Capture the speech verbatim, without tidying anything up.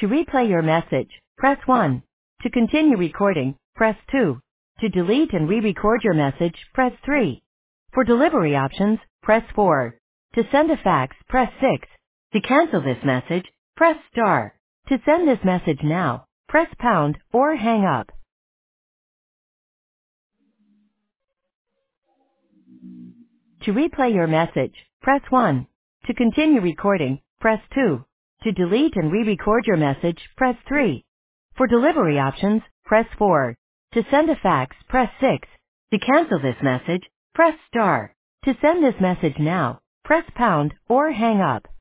To replay your message, press one. To continue recording, press two. To delete and re-record your message, press three. For delivery options, press four. To send a fax, press six. To cancel this message, press star. To send this message now, press pound or hang up. To replay your message, press one. To continue recording, press two. To delete and re-record your message, press three. For delivery options, press four. To send a fax, press six. To cancel this message, press star. To send this message now, press pound or hang up.